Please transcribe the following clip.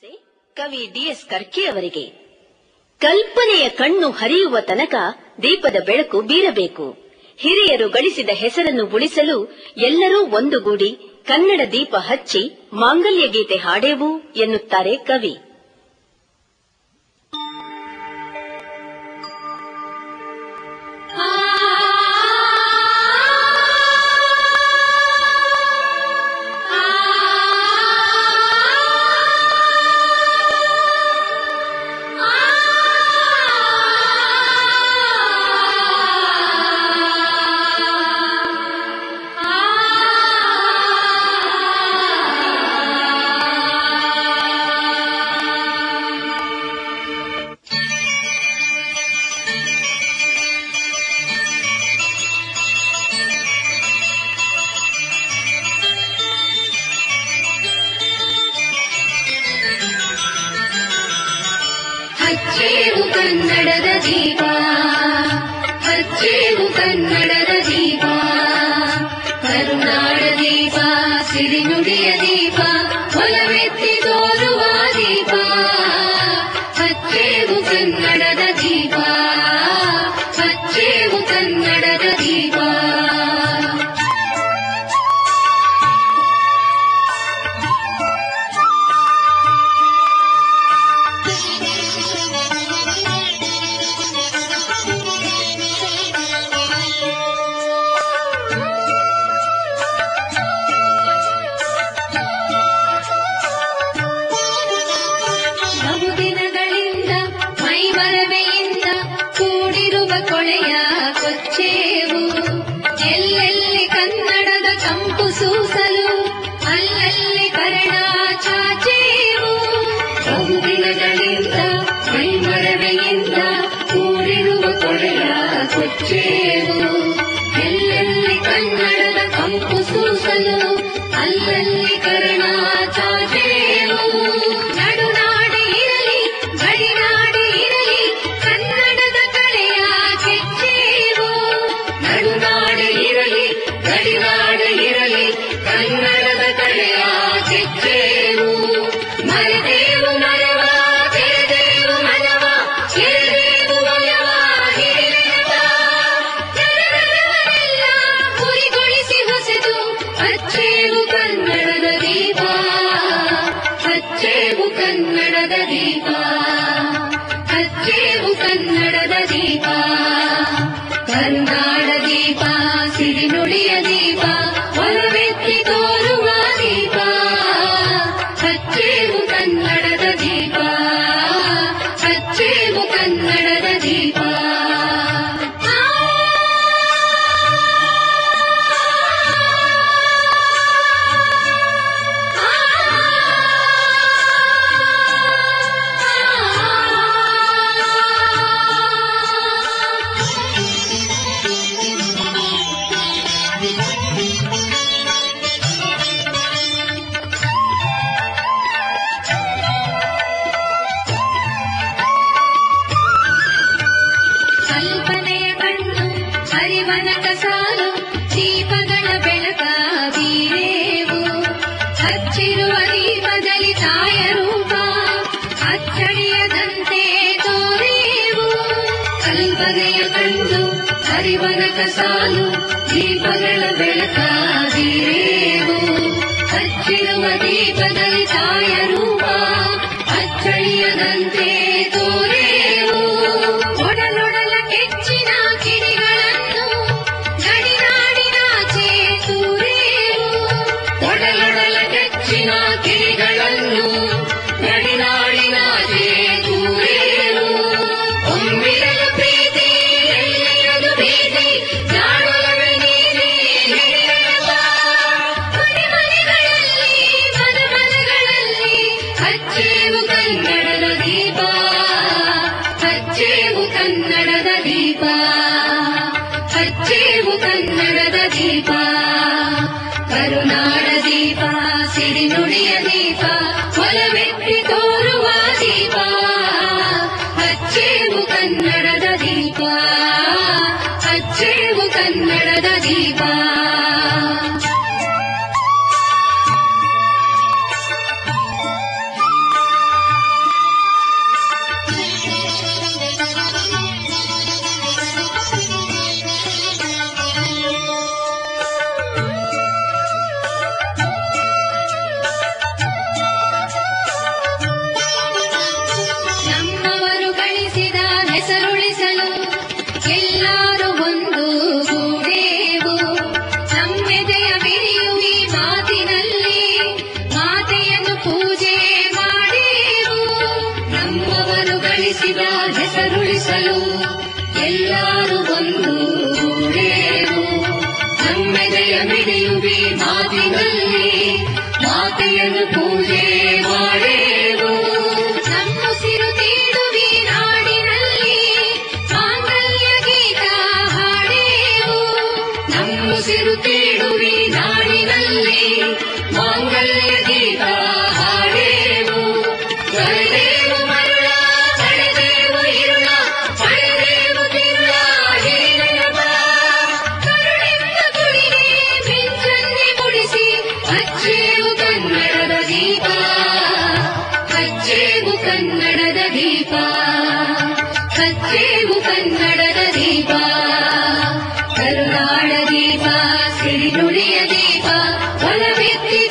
ಕವಿ ಡಿ.ಎಸ್. ಕರ್ಕಿ ಅವರಿಗೆ ಕಲ್ಪನೆಯ ಕಣ್ಣು ಹರಿಯುವ ತನಕ ದೀಪದ ಬೆಳಕು ಬೀರಬೇಕು. ಹಿರಿಯರು ಗಳಿಸಿದ ಹೆಸರನ್ನು ಉಳಿಸಲು ಎಲ್ಲರೂ ಒಂದುಗೂಡಿ ಕನ್ನಡ ದೀಪ ಹಚ್ಚಿ ಮಾಂಗಲ್ಯ ಗೀತೆ ಹಾಡೇವು ಎನ್ನುತ್ತಾರೆ ಕವಿ. ಹಚ್ಚೇವು ಕನ್ನಡದ ದೀಪ, ಹಚ್ಚೇವು ಕನ್ನಡದ ದೀಪ, ಕರುನಾಡ ದೀಪ, ಸಿರಿನುಡಿಯ ದೀಪ, ಒಲವೆತ್ತಿ ತೋರುವ ದೀಪ. ಹಚ್ಚೇವು ಕನ್ನಡದ ದೀಪ, ಹಚ್ಚೇವು ಕನ್ನಡದ ದೀಪ. ಕೊಳೆಯ ಕೊಚ್ಚೇವು ಎಲ್ಲೆಲ್ಲಿ ಕನ್ನಡದ ಕಂಪು ಸೂಸಲು ಅಲ್ಲಲ್ಲಿ ಕನ್ನಡ ಚಾಚೇವು. ಬಹುದಿನಗಳಿಂದ ಮೈಮರವೆಯಿಂದ ಕೂಡಿರುವ ಕೊಳೆಯ ಕೊಚ್ಚೇವು ಎಲ್ಲೆಲ್ಲಿ ಕನ್ನಡದ ಕಂಪು ಸೂಸಲು ಅಲ್ಲಲ್ಲಿ ಕನ್ನಡ ಚಾಚೇವು. ನಡುನಾಡಿ ಇರಲಿ ಗಡಿನಾಡಿ ಇರಲಿ ಕನ್ನಡದ ಕಲೆಯ ಕೆಚ್ಚೇವು. ನಡುನಾಡಿ ಇರಲಿ ಗಡಿನಾಡಿ ಇರಲಿ ಕನ್ನಡದ ಕಲೆಯ ಕೆಚ್ಚೇವು. ಮರೆದೇವು ಮರವ ತೆರೆದೇವು ಮನವ ಕೆರೆದೇವು ಒಲವ ಹಿರಿಯವ ಎಲ್ಲರನ್ನೆಲ್ಲ ಗುರಿಗೊಳಿಸಿ ಹೊಸೆದು ಹಚ್ಚೇವು ಕನ್ನಡದ ದೀಪ, ಹಚ್ಚೇವು ಕನ್ನಡದ ದೀಪ, ಹಚ್ಚೇವು ಕನ್ನಡದ ದೀಪ. ಕರುನಾಡ ದೀಪ, ಸಿರಿನುಡಿಯ ದೀಪ, ಒಲವೆತ್ತಿ ತೋರುವ ದೀಪ. ಹಚ್ಚೇವು ಕನ್ನಡದ ದೀಪ, ಹಚ್ಚೇವು ಕನ್ನಡದ ದೀಪ. ಕಲ್ಪನೆಯ ಕಣ್ಣು ಹರಿವನಕ ಸಾಲು ದೀಪಗಳ ಬೆಳಕ ಬೀರೇವು. ಹಚ್ಚಿರುವ ದೀಪದಲ್ಲಿ ತಾಯ ರೂಪ ಅಚ್ಚಳಿಯದಂತೆ ತೋರೇವು. ಕಲ್ಪನೆಯ ಕಣ್ಣು ಹರಿವನಕ ಸಾಲು ದೀಪಗಳ ಬೆಳಕ ಬೀರೇವು. ಹಚ್ಚಿರುವ ದೀಪದಲ್ಲಿ ತಾಯ ರೂಪ ಅಚ್ಚಳಿಯದಂತೆ ತೋರೇವು. ಒಡಲೊಡಲ ಕೆಚ್ಚಿನ ಕಿಡಿಗಳನ್ನು ಗಡಿನಾಡಿನಾಚೆ ತೂರೇವು. ಒಡಲೊಡಲ ಕೆಚ್ಚಿನ ಕಿಡಿಗಳನ್ನು ಗಡಿನಾಡಿನಾಚೆ ತೂರೇವು. ಒಮ್ಮಿರಲು ಪ್ರೀತಿ ಎಲ್ಲಿರಲು ಭೀತಿ ಜಾಣೊಲವೇ ನೀನೇ ಹಿರಿಯವ. ಮನೆ ಮನೆಗಳಲ್ಲಿ ಮನ ಮನಗಳಲ್ಲಿ ಹಚ್ಚೇವು ಕನ್ನಡದ ದೀಪ, ಹಚ್ಚೇವು ಕನ್ನಡದ ದೀಪ, ಹಚ್ಚೇವು ಕನ್ನಡದ ದೀಪ. ಕರುನಾಡ ದೀಪ, ಸಿರಿನುಡಿಯ ದೀಪ, ಒಲವೆತ್ತಿ ತೋರುವ ದೀಪ. ಹಚ್ಚೇವು ಕನ್ನಡದ ದೀಪ, ಹಚ್ಚೇವು ಕನ್ನಡದ ದೀಪ. ಉಳಿಸಲು ಎಲ್ಲರೂ ಒಂದು ಗೂಡೇವು. ನಮ್ಮೆದೆಯ ಮಿಡಿಯುವಿ ಮಾತಿನಲ್ಲಿ ಮಾತೆಯನ್ನು ಪೂಜೆ ಮಾಡೇವು. ನಮ್ಮುಸಿರು ತೇಡುವಿ ನಾಡಿನಲ್ಲಿ ಮಾಂಗಲ್ಯ ಗೀತ ಹಾಡೇವು. ನಮ್ಮುಸಿರು ತೇಡುವಿ ನಾಡಿನಲ್ಲಿ ಮಾಂಗಲ್ಯ ಗೀತ ಹಾಡೇವು. ಕಳೆದೇವು ಮರುಳ ಪಡೆದೇವು ಇರುಳ ಪಡೆದೇವು ತಿರುಳ ಹಿರಿನೆನಪ. ಕರುಳೆಂಬ ಗುಡಿಗೆ ಮಿಂಚನ್ನೆ ಮುಡಿಸಿ ಹಚ್ಚೇವು ಕನ್ನಡದ ದೀಪ. ಹಚ್ಚೇವು ಕನ್ನಡದ ದೀಪ. ಹಚ್ಚೇವು ಕನ್ನಡದ ದೀಪ. ಕರುನಾಡ ದೀಪ ಸಿರಿನುಡಿಯ ದೀಪ ಒಲವೆತ್ತಿ